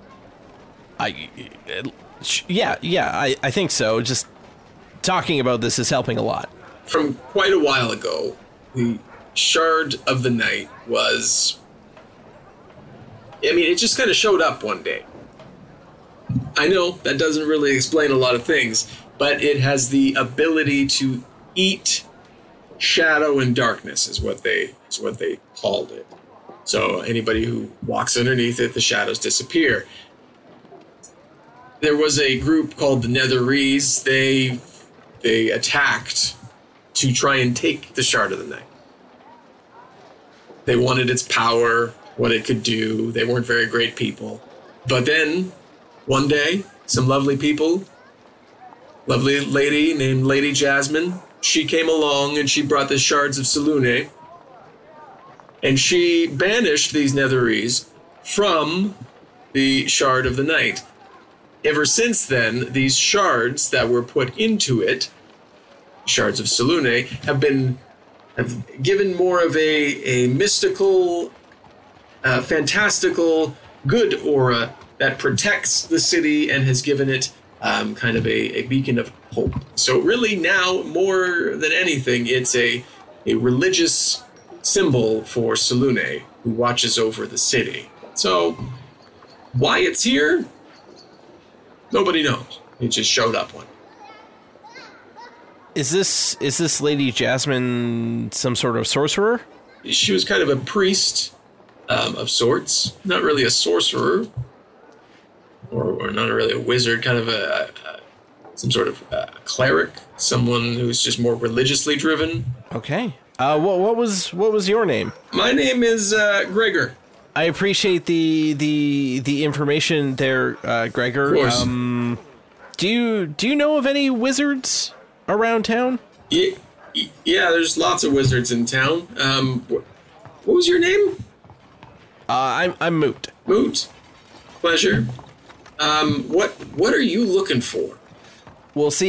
[SPEAKER 8] I think so. Just talking about this is helping a lot.
[SPEAKER 7] From quite a while ago, the Shard of the Night was I mean, it just kind of showed up one day. I know that doesn't really explain a lot of things, but it has the ability to eat shadow and darkness is what they called it. So anybody who walks underneath it, the shadows disappear. There was a group called the Netherese. They attacked to try and take the Shard of the Night. They wanted its power, what it could do. They weren't very great people. But then, one day, some lovely people, lovely lady named Lady Jasmine, she came along and she brought the Shards of Selûne. And she banished these Netherese from the Shard of the Night. Ever since then, these shards that were put into it, Shards of Selûne, have given more of a mystical, fantastical, good aura that protects the city and has given it kind of a beacon of hope. So really now, more than anything, it's a religious symbol for Selûne, who watches over the city. So why it's here, nobody knows. It just showed up one.
[SPEAKER 8] Is this Lady Jasmine some sort of sorcerer?
[SPEAKER 7] She was kind of a priest of sorts. Not really a sorcerer, or not really a wizard. Kind of some sort of cleric, someone who's just more religiously driven.
[SPEAKER 8] Okay. What was your name?
[SPEAKER 7] My name is Gregor.
[SPEAKER 8] I appreciate the information there, Gregor.
[SPEAKER 7] Of course.
[SPEAKER 8] Do you know of any wizards around town?
[SPEAKER 7] Yeah, there's lots of wizards in town. What was your name?
[SPEAKER 8] I'm Moot.
[SPEAKER 7] Moot. Pleasure. What are you looking for?
[SPEAKER 8] Well, see,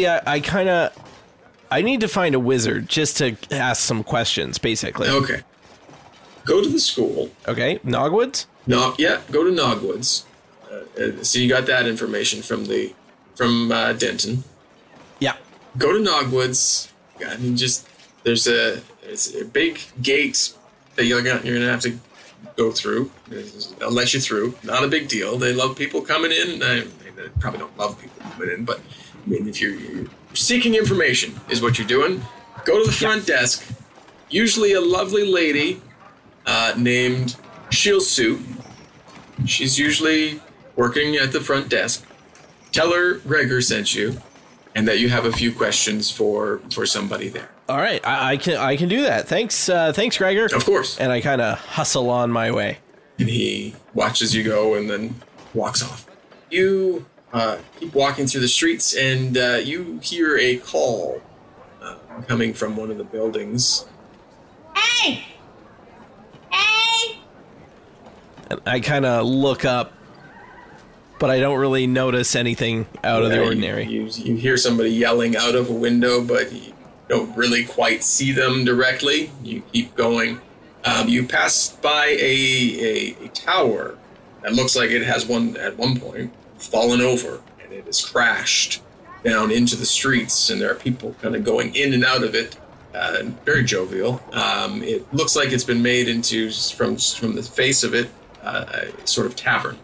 [SPEAKER 8] I need to find a wizard just to ask some questions, basically.
[SPEAKER 7] Okay. Go to the school.
[SPEAKER 8] Okay, Nogwoods?
[SPEAKER 7] No, yeah, go to Nogwoods. So you got that information from Denton.
[SPEAKER 8] Yeah.
[SPEAKER 7] Go to Nogwoods. I mean, there's a big gate that you're gonna have to go through. They'll let you through. Not a big deal. They love people coming in. They probably don't love people coming in, but I mean, if you're seeking information is what you're doing, go to the front desk. Usually a lovely lady named Shilsu. She's usually working at the front desk. Tell her Gregor sent you, and that you have a few questions for somebody there.
[SPEAKER 8] All right, I can do that. Thanks, Gregor.
[SPEAKER 7] Of course.
[SPEAKER 8] And I kind of hustle on my way.
[SPEAKER 7] And he watches you go and then walks off. You keep walking through the streets, and you hear a call coming from one of the buildings.
[SPEAKER 9] Hey! Hey!
[SPEAKER 8] And I kind of look up, but I don't really notice anything out of the ordinary.
[SPEAKER 7] You hear somebody yelling out of a window, but you don't really quite see them directly. You keep going. You pass by a tower that looks like it has at one point fallen over, and it has crashed down into the streets, and there are people kind of going in and out of it. Very jovial. It looks like it's been made into, from the face of it, a sort of tavern.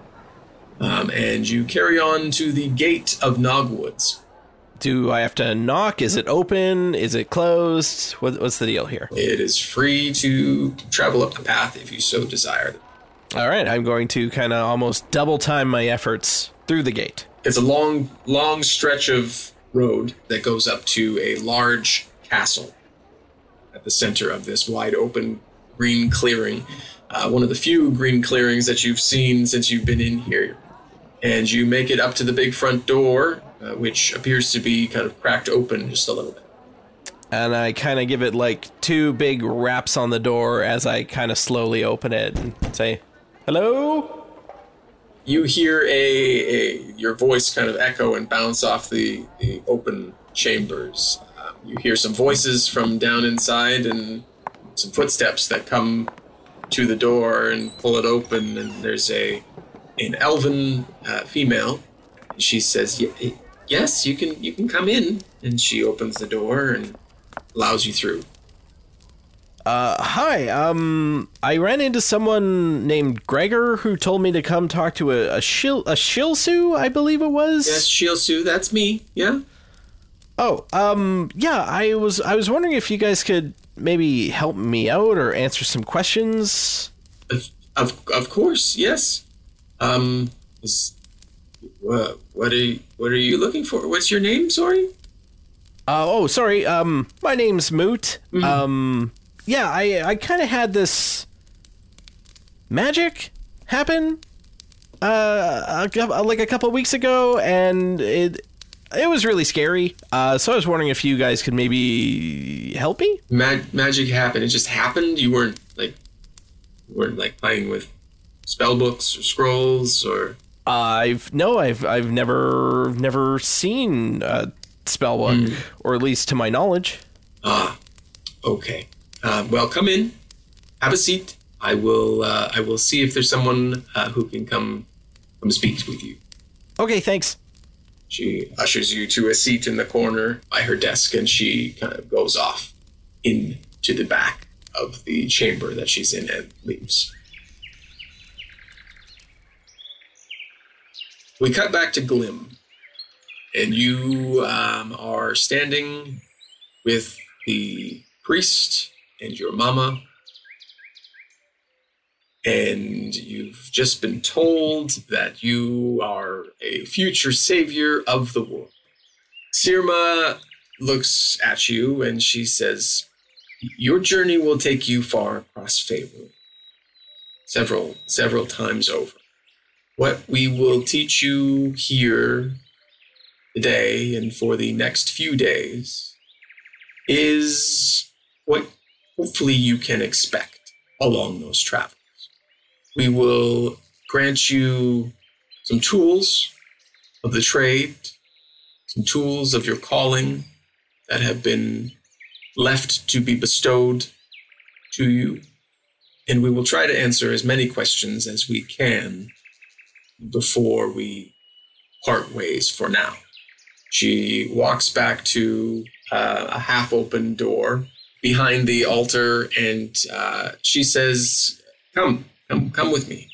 [SPEAKER 7] And you carry on to the gate of Nogwoods.
[SPEAKER 8] Do I have to knock? Is it open? Is it closed? What's the deal here?
[SPEAKER 7] It is free to travel up the path if you so desire.
[SPEAKER 8] All right, I'm going to kind of almost double time my efforts through the gate.
[SPEAKER 7] It's a long stretch of road that goes up to a large castle at the center of this wide open green clearing. One of the few green clearings that you've seen since you've been in here. And you make it up to the big front door, which appears to be kind of cracked open just a little bit.
[SPEAKER 8] And I kind of give it like 2 big raps on the door as I kind of slowly open it and say, "Hello?"
[SPEAKER 7] You hear your voice kind of echo and bounce off the open chambers. You hear some voices from down inside and some footsteps that come to the door and pull it open, and there's an elven female. And she says, "Yes, you can come in." And she opens the door and allows you through.
[SPEAKER 8] Hi. I ran into someone named Gregor who told me to come talk to a Shilsu, I believe it was.
[SPEAKER 7] Yes, Shilsu, that's me. Yeah.
[SPEAKER 8] Oh, yeah. I was wondering if you guys could maybe help me out or answer some questions.
[SPEAKER 7] Of course, yes. What are you looking for? What's your name? Sorry.
[SPEAKER 8] Sorry. My name's Moot.
[SPEAKER 7] Mm-hmm.
[SPEAKER 8] Yeah, I kind of had this magic happen, like a couple of weeks ago, and it was really scary. So I was wondering if you guys could maybe help me.
[SPEAKER 7] Magic happened. It just happened. You weren't playing with spell books or scrolls or.
[SPEAKER 8] I've never seen a spell book, or at least to my knowledge.
[SPEAKER 7] Okay. Well, come in, have a seat. I will see if there's someone who can come speak with you.
[SPEAKER 8] Okay, thanks.
[SPEAKER 7] She ushers you to a seat in the corner by her desk, and she kind of goes off into the back of the chamber that she's in and leaves. We cut back to Glim, and you are standing with the priest and your mama, and you've just been told that you are a future savior of the world. Sirma looks at you and she says, your journey will take you far across Faerun, several times over. What we will teach you here today and for the next few days is what hopefully you can expect along those travels. We will grant you some tools of the trade, some tools of your calling that have been left to be bestowed to you, and we will try to answer as many questions as we can before we part ways for now. She walks back to a half-open door behind the altar, and she says, Come with me.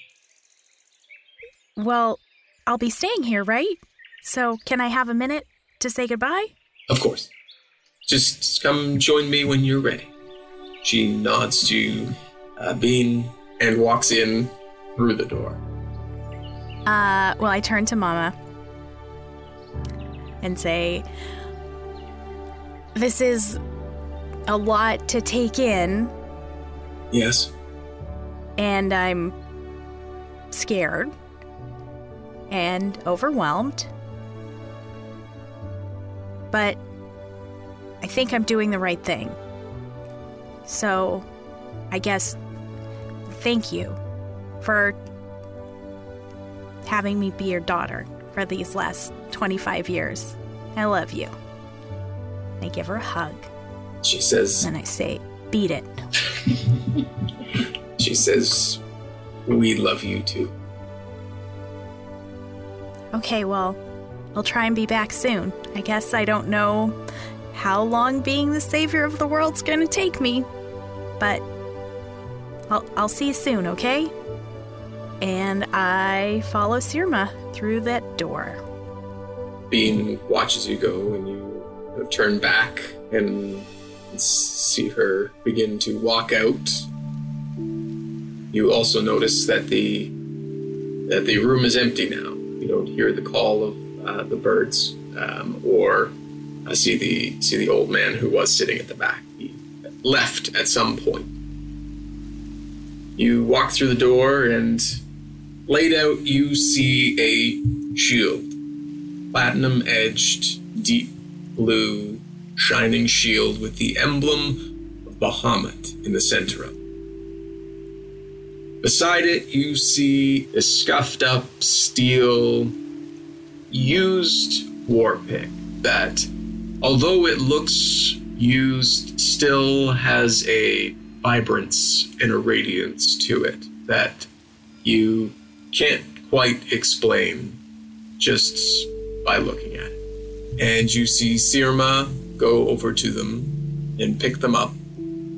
[SPEAKER 10] Well, I'll be staying here, right? So can I have a minute to say goodbye?
[SPEAKER 7] Of course. Just come join me when you're ready. She nods to Bean and walks in through the door.
[SPEAKER 10] Well, I turn to Mama and say, this is a lot to take in.
[SPEAKER 7] Yes.
[SPEAKER 10] And I'm scared and overwhelmed. But I think I'm doing the right thing. So, I guess, thank you for having me be your daughter for these last 25 years. I love you. I give her a hug.
[SPEAKER 7] She says...
[SPEAKER 10] And I say, beat it.
[SPEAKER 7] She says, we love you too.
[SPEAKER 10] Okay, well, I'll try and be back soon. I guess I don't know how long being the savior of the world's gonna take me, but I'll see you soon, okay? And I follow Sirma through that door.
[SPEAKER 7] Bean watches you go, and you turn back and see her begin to walk out. You also notice that the room is empty now. You don't hear the call of the birds, or see the old man who was sitting at the back. He left at some point. You walk through the door, and laid out you see a shield, platinum-edged, deep blue, shining shield with the emblem of Bahamut in the center of it. Beside it, you see a scuffed-up steel, used war pick that, although it looks used, still has a vibrance and a radiance to it that you can't quite explain just by looking at it. And you see Sirma go over to them and pick them up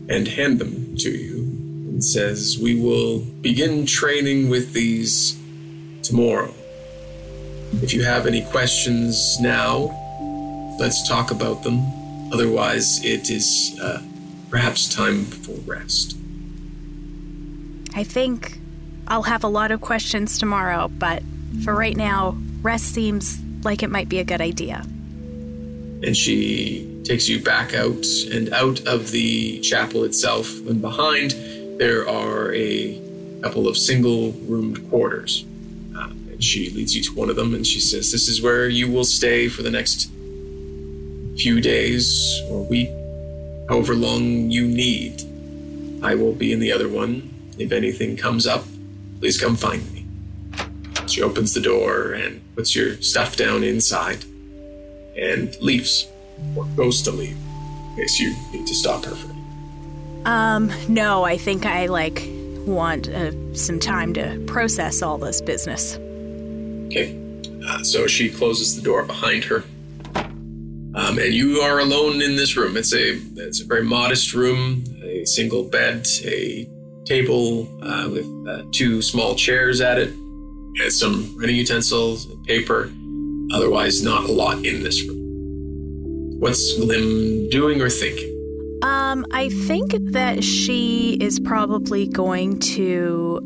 [SPEAKER 7] and hand them to you and says, "We will begin training with these tomorrow. If you have any questions now, let's talk about them. Otherwise, it is perhaps time for rest."
[SPEAKER 10] I think I'll have a lot of questions tomorrow, but for right now, rest seems like it might be a good idea.
[SPEAKER 7] And she takes you back out and out of the chapel itself, and behind there are a couple of single-roomed quarters. And she leads you to one of them, and she says, "This is where you will stay for the next few days or week, however long you need. I will be in the other one. If anything comes up, please come find me." She opens the door and puts your stuff down inside and leaves, or goes to leave, in case you need to stop her for it.
[SPEAKER 10] No, I think I, want some time to process all this business.
[SPEAKER 7] Okay, so she closes the door behind her. And you are alone in this room. It's a very modest room, a single bed, a table with 2 small chairs at it, and some writing utensils and paper. Otherwise, not a lot in this room. What's Glim doing or thinking?
[SPEAKER 10] I think that she is probably going to,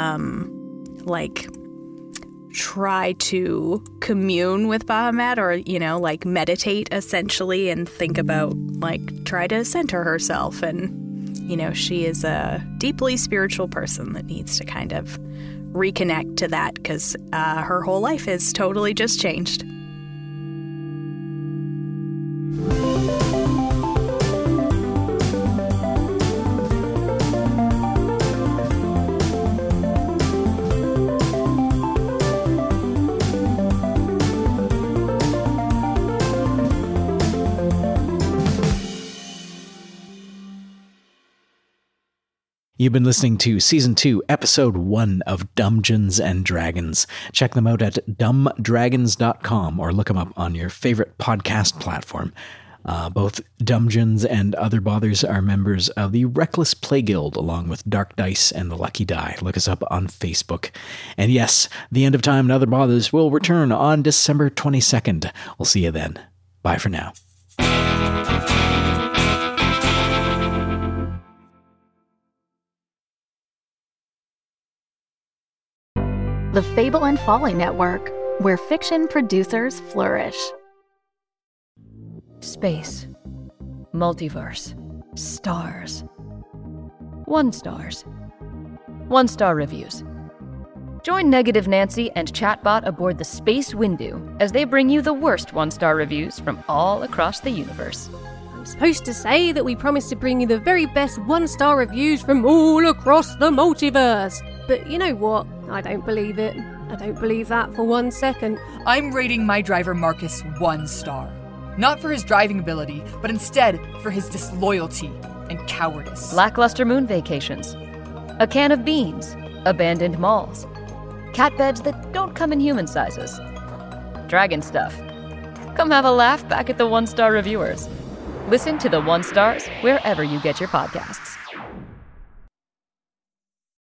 [SPEAKER 10] try to commune with Bahamut or, meditate essentially and think about, try to center herself. And, she is a deeply spiritual person that needs to kind of reconnect to that because her whole life has totally just changed.
[SPEAKER 6] You've been listening to Season 2, Episode 1 of Dungeons and Dragons. Check them out at dumbdragons.com or look them up on your favorite podcast platform. Both Dungeons and Other Bothers are members of the Reckless Play Guild, along with Dark Dice and the Lucky Die. Look us up on Facebook. And yes, The End of Time and Other Bothers will return on December 22nd. We'll see you then. Bye for now.
[SPEAKER 1] The Fable and Folly Network, where fiction producers flourish.
[SPEAKER 11] Space. Multiverse. Stars. 1 stars. 1-star reviews. Join Negative Nancy and Chatbot aboard the Space Windu as they bring you the worst 1-star reviews from all across the universe.
[SPEAKER 2] I'm supposed to say that we promise to bring you the very best 1-star reviews from all across the multiverse. But you know what? I don't believe it. I don't believe that for 1 second.
[SPEAKER 12] I'm rating my driver Marcus 1 star. Not for his driving ability, but instead for his disloyalty and cowardice.
[SPEAKER 11] Lackluster moon vacations. A can of beans. Abandoned malls. Cat beds that don't come in human sizes. Dragon stuff. Come have a laugh back at the 1-star reviewers. Listen to the 1 stars wherever you get your podcasts.